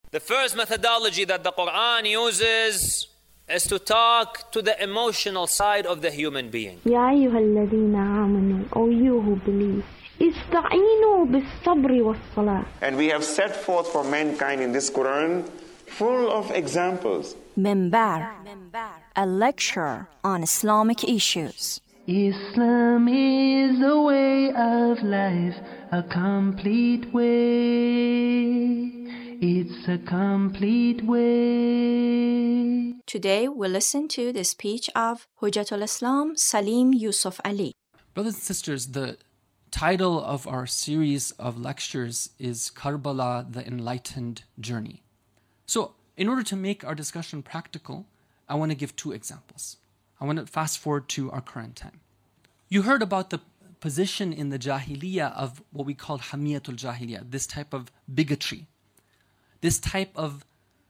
The first methodology that the Quran uses is to talk to the emotional side of the human being. يا أيها الذين آمنوا, O you who believe, استعينوا بالصبر والصلاة. And we have set forth for mankind in this Quran full of examples. Minbar, a lecture on Islamic issues. Islam is a way of life, a complete way. It's a complete way. Today we listen to the speech of Hujjatul Islam Salim Yusuf Ali. Brothers and sisters, the title of our series of lectures is Karbala, the Enlightened Journey. So, in order to make our discussion practical, I want to give two examples. I want to fast forward to our current time. You heard about the position in the Jahiliyyah of what we call Hamiyatul Jahiliyyah, this type of bigotry, this type of,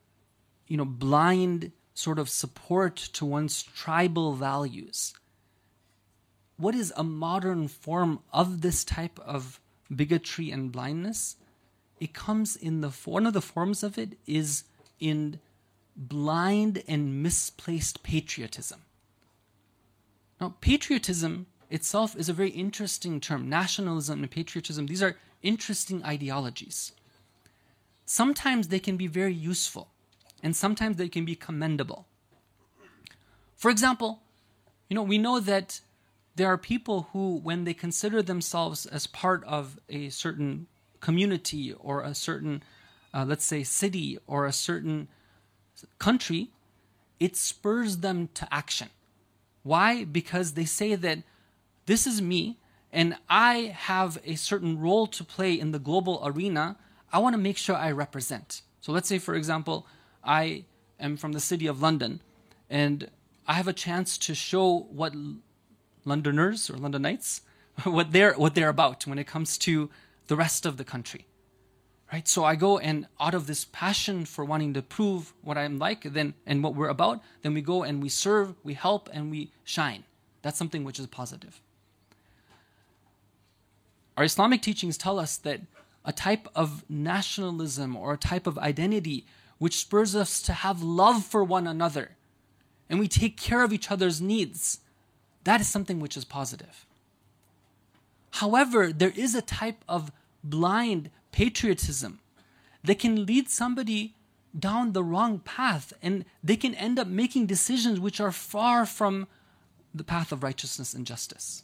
blind sort of support to one's tribal values. What is a modern form of this type of bigotry and blindness? It comes in one of the forms of it is in blind and misplaced patriotism. Now, patriotism itself is a very interesting term. Nationalism and patriotism, these are interesting ideologies. Sometimes they can be very useful, and sometimes they can be commendable. For example, we know that there are people who, when they consider themselves as part of a certain community or a certain, let's say, city or a certain country, it spurs them to action. Why? Because they say that this is me and I have a certain role to play in the global arena. I want to make sure I represent. So let's say, for example, I am from the city of London and I have a chance to show what Londoners or Londonites, what they're about when it comes to the rest of the country. Right? So I go and out of this passion for wanting to prove what I'm like and what we're about, then we go and we serve, we help, and we shine. That's something which is positive. Our Islamic teachings tell us that a type of nationalism or a type of identity which spurs us to have love for one another and we take care of each other's needs, that is something which is positive. However, there is a type of blind patriotism that can lead somebody down the wrong path and they can end up making decisions which are far from the path of righteousness and justice.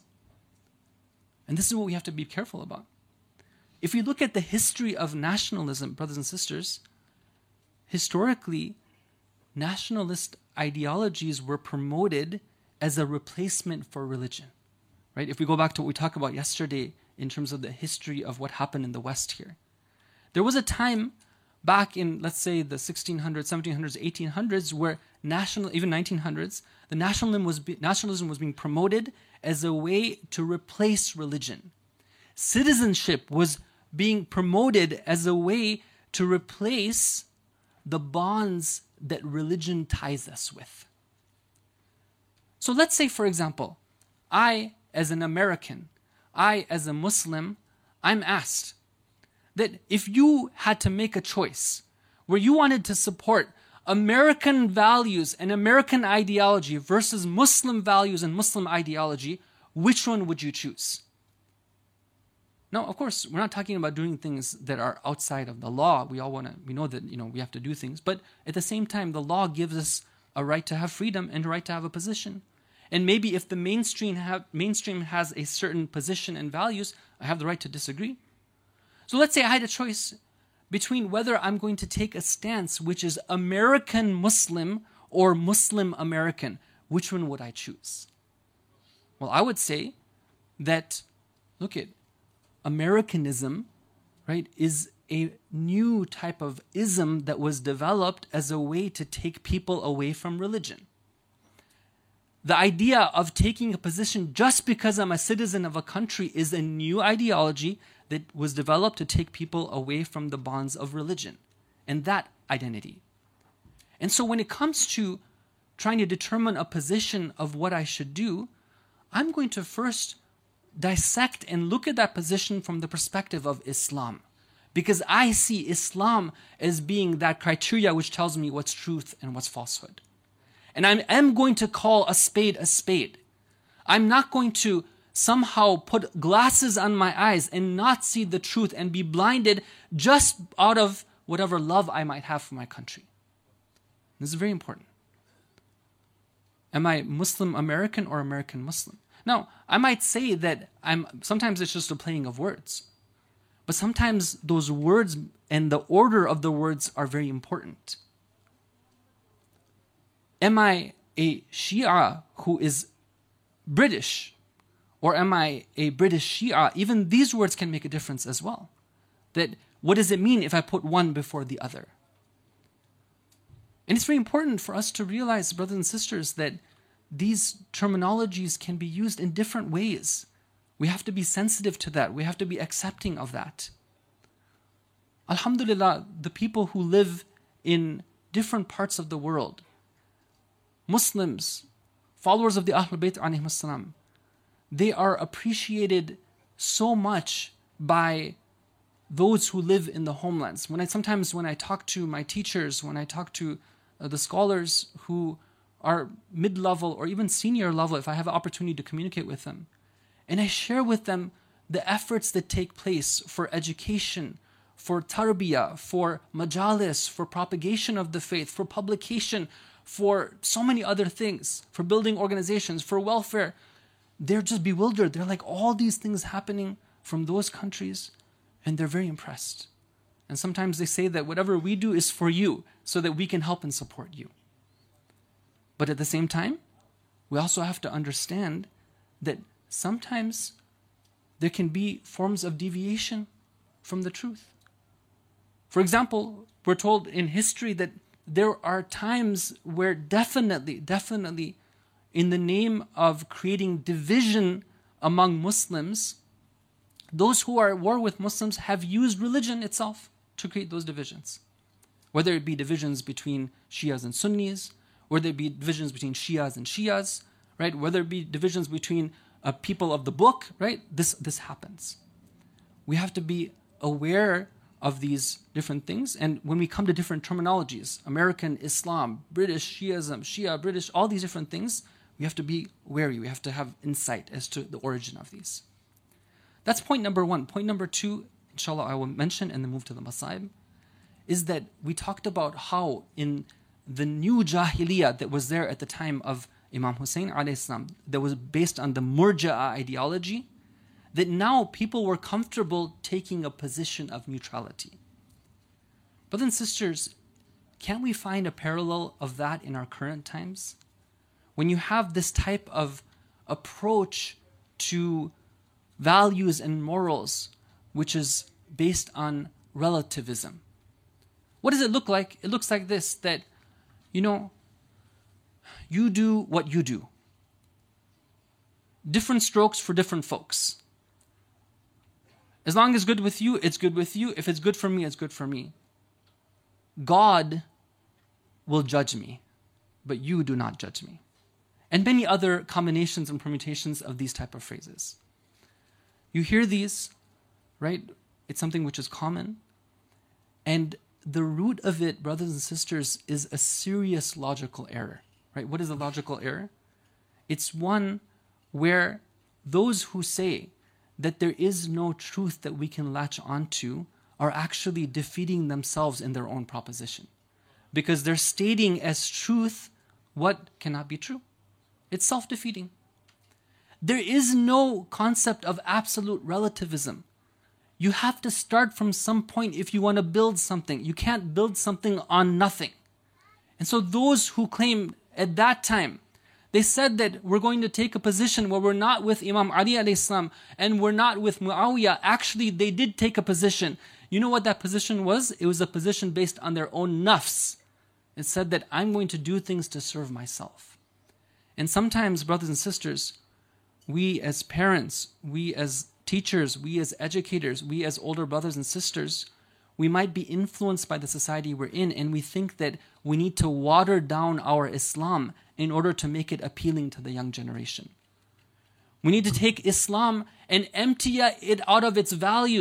And this is what we have to be careful about. If you look at the history of nationalism, brothers and sisters, historically, nationalist ideologies were promoted as a replacement for religion. Right? If we go back to what we talked about yesterday in terms of the history of what happened in the West here. There was a time back in, let's say, the 1600s, 1700s, 1800s, where even 1900s, the nationalism was being promoted as a way to replace religion. Citizenship was being promoted as a way to replace the bonds that religion ties us with. So let's say, for example, I, as an American, I, as a Muslim, I'm asked that if you had to make a choice where you wanted to support American values and American ideology versus Muslim values and Muslim ideology, which one would you choose? Now, of course, we're not talking about doing things that are outside of the law. We know that, we have to do things. But at the same time, the law gives us a right to have freedom and a right to have a position. And maybe if the mainstream has a certain position and values, I have the right to disagree. So let's say I had a choice between whether I'm going to take a stance which is American Muslim or Muslim American. Which one would I choose? Well, I would say that, look at Americanism, right, is a new type of ism that was developed as a way to take people away from religion. The idea of taking a position just because I'm a citizen of a country is a new ideology that was developed to take people away from the bonds of religion and that identity. And so when it comes to trying to determine a position of what I should do, I'm going to first dissect and look at that position from the perspective of Islam. because I see Islam as being that criteria which tells me what's truth and what's falsehood. And I am going to call a spade a spade. I'm not going to somehow put glasses on my eyes and not see the truth and be blinded just out of whatever love I might have for my country. This is very important. Am I Muslim American or American Muslim? Now, I might say that sometimes it's just a playing of words. But sometimes those words and the order of the words are very important. Am I a Shia who is British? Or am I a British Shia? Even these words can make a difference as well. That what does it mean if I put one before the other? And it's very important for us to realize, brothers and sisters, that these terminologies can be used in different ways. We have to be sensitive to that. We have to be accepting of that. Alhamdulillah, the people who live in different parts of the world, Muslims, followers of the Ahlul Bayt alayhim as-salam, they are appreciated so much by those who live in the homelands. Sometimes when I talk to my teachers, when I talk to the scholars who are mid-level or even senior level, if I have an opportunity to communicate with them, and I share with them the efforts that take place for education, for tarbiyah, for majalis, for propagation of the faith, for publication, for so many other things, for building organizations, for welfare, they're just bewildered. They're like, all these things happening from those countries, and they're very impressed. And sometimes they say that whatever we do is for you, so that we can help and support you. But at the same time, we also have to understand that sometimes there can be forms of deviation from the truth. For example, we're told in history that there are times where definitely, in the name of creating division among Muslims, those who are at war with Muslims have used religion itself to create those divisions. Whether it be divisions between Shias and Sunnis, whether it be divisions between Shias and Shias, right? Whether it be divisions between people of the book, right? This happens. We have to be aware of these different things. And when we come to different terminologies, American Islam, British Shiism, Shia, British, all these different things, we have to be wary. We have to have insight as to the origin of these. That's point number one. Point number two, inshallah, I will mention and then move to the Masaib, is that we talked about how in the new Jahiliyyah that was there at the time of Imam Hussein alayhi salam, that was based on the Murja'a ideology, that now people were comfortable taking a position of neutrality. Brothers and sisters, can't we find a parallel of that in our current times? When you have this type of approach to values and morals, which is based on relativism. What does it look like? It looks like this, that, you do what you do. Different strokes for different folks. As long as it's good with you, it's good with you. If it's good for me, it's good for me. God will judge me, but you do not judge me. And many other combinations and permutations of these type of phrases. You hear these, right? It's something which is common. And the root of it, brothers and sisters, is a serious logical error. Right? What is a logical error? It's one where those who say that there is no truth that we can latch onto are actually defeating themselves in their own proposition. Because they're stating as truth what cannot be true. It's self-defeating. There is no concept of absolute relativism. You have to start from some point if you want to build something. You can't build something on nothing. And so those who claim at that time, they said that we're going to take a position where we're not with Imam Ali alayhi salam and we're not with Muawiyah. Actually, they did take a position. You know what that position was? It was a position based on their own nafs. It said that I'm going to do things to serve myself. And sometimes, brothers and sisters, we as parents, we as teachers, we as educators, we as older brothers and sisters, we might be influenced by the society we're in, and we think that we need to water down our Islam in order to make it appealing to the young generation. We need to take Islam and empty it out of its values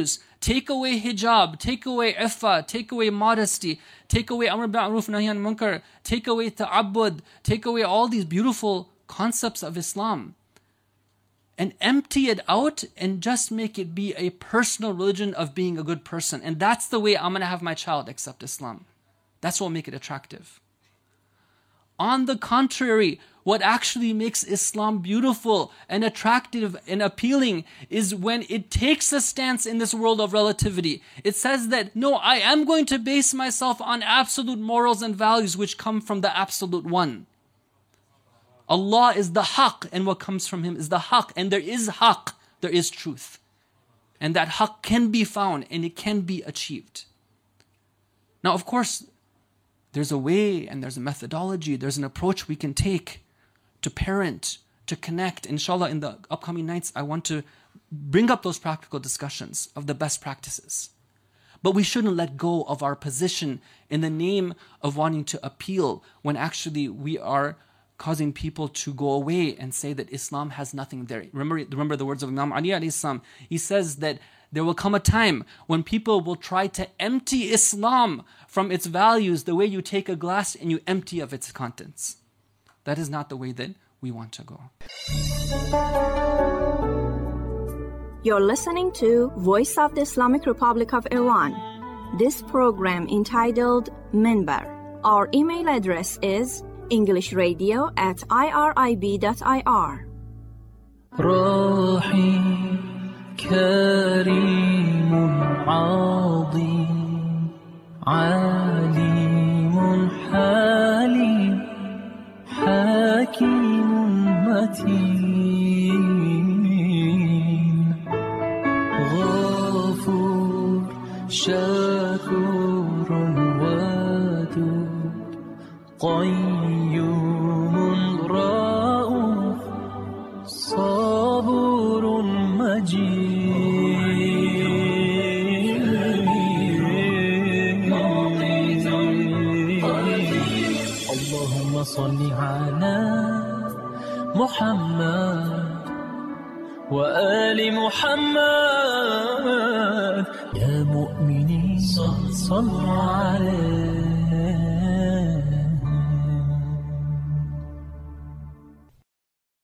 take away hijab, take away iffah, take away modesty, take away amr bil ma'ruf nahy anil munkar, take away ta'abbud, take away all these beautiful concepts of Islam, and empty it out and just make it be a personal religion of being a good person. And that's the way I'm going to have my child accept Islam. That's what will make it attractive. On the contrary, what actually makes Islam beautiful and attractive and appealing is when it takes a stance in this world of relativity. It says that, no, I am going to base myself on absolute morals and values which come from the absolute one. Allah is the haqq, and what comes from Him is the haqq. And there is haqq, there is truth. And that haqq can be found and it can be achieved. Now, of course, there's a way and there's a methodology, there's an approach we can take to parent, to connect. Inshallah, in the upcoming nights, I want to bring up those practical discussions of the best practices. But we shouldn't let go of our position in the name of wanting to appeal when actually we are causing people to go away and say that Islam has nothing there. Remember the words of Imam Ali alayhi salam. He says that there will come a time when people will try to empty Islam from its values the way you take a glass and you empty of its contents. That is not the way that we want to go. You're listening to Voice of the Islamic Republic of Iran. This program entitled Minbar. Our email address is englishradio@irib.ir. كريم عظيم عليم حليم حكيم متين غفور شكور ودود قيوم رؤوف صبور مجيد اللهم صل على محمد وآل محمد يا مؤمنين صلوا عليه